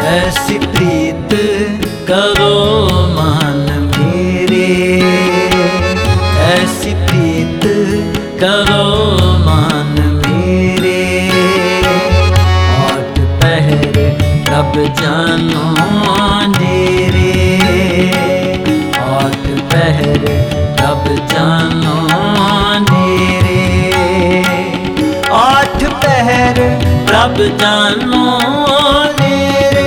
ऐसी प्रीत करो मान मेरे, ऐसी प्रीत करो मान मेरे। आठ पहर रब जानो अंधेरे, आठ पहर रब जानो अंधेरे, आठ पहर रब जानो अंधेरे।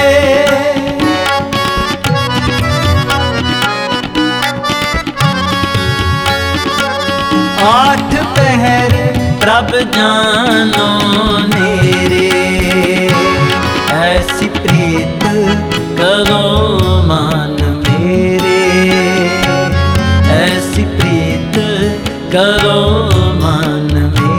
आठ पहर प्रभ जानो मेरे, ऐसी प्रीत करो मान मेरे, ऐसी प्रीत करो मान मेरे।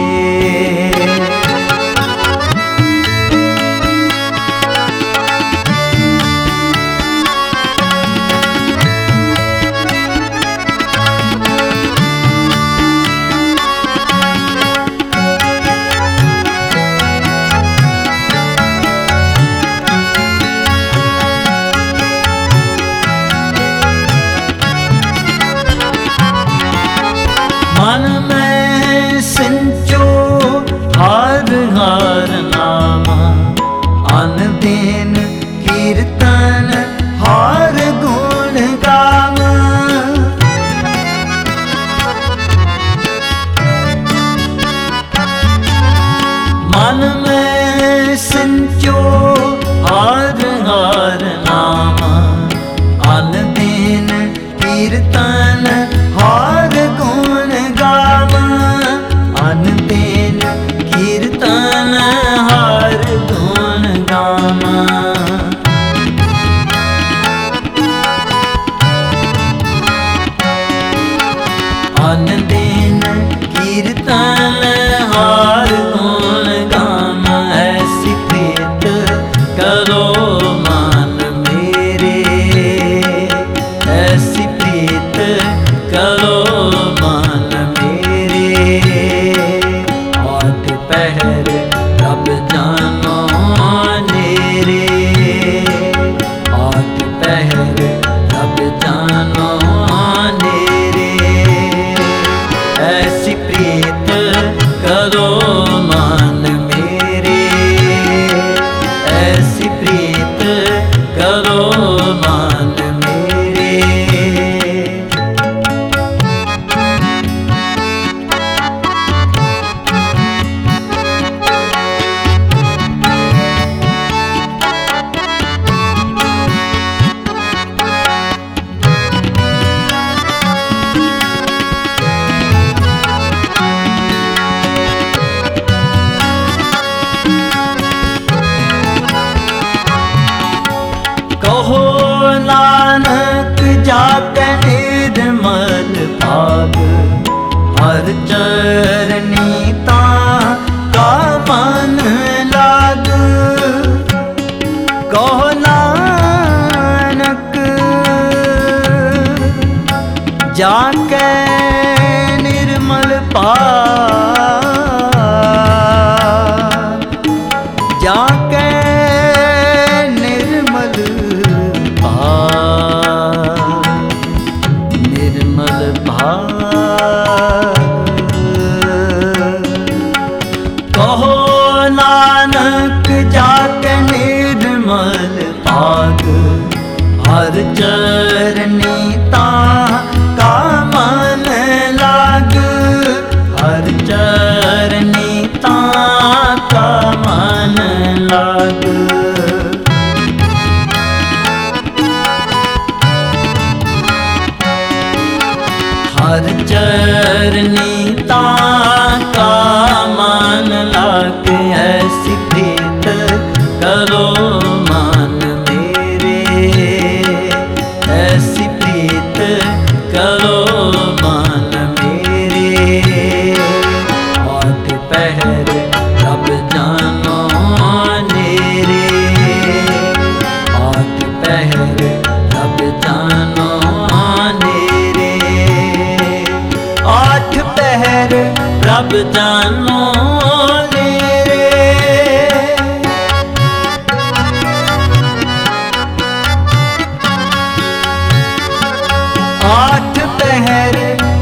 मन में सिंचो हार हार नामा, अन दिन कीर्तन हार गुण गावा। मन में सिंचो हार हार नामा, अन दिन कीर्तन हार गुण गावा। अन दिन कीर्तन हार गुण गावा। अन दिन कीर्तन हार गुण गावा। ऐसी प्रीत करो मान मेरे, ऐसी प्रीत करो मान मेरे। आठ पहर रब जानो अंधेरे, आठ पहर रब जानो अंधेरे। ऐसी प्रीत करो मान मेरे, ऐसी प्रीत करो मान मेरे। कहो नानक जाके निर्मल भाग, हर चरनी ता का मन लाग। कहो नानक जाके निर्मल भाग, जाके निर्मल भाग। कहो नानक जाके निर्मल भाग, हर चरनी ता का मन लाग। हर चरनी ता का मन लाग। हर चरनी ता का मन लाग। ऐसी प्रीत करो मान मेरे, ऐसी प्रीत करो मान मेरे। आठ पहर रब जानो अंधेरे, आठ पहर रब जानो अंधेरे। आठ पहर रब जानो अंधेरे।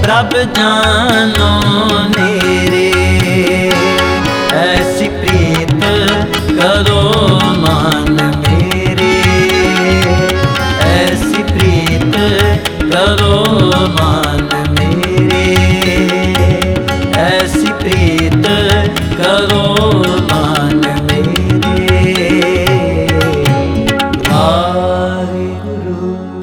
प्रभ जानो नेरे। ऐसी प्रीत करो मान मेरे, ऐसी प्रीत करो मान मेरे, ऐसी प्रीत करो मान मेरे। वाहिगुरु।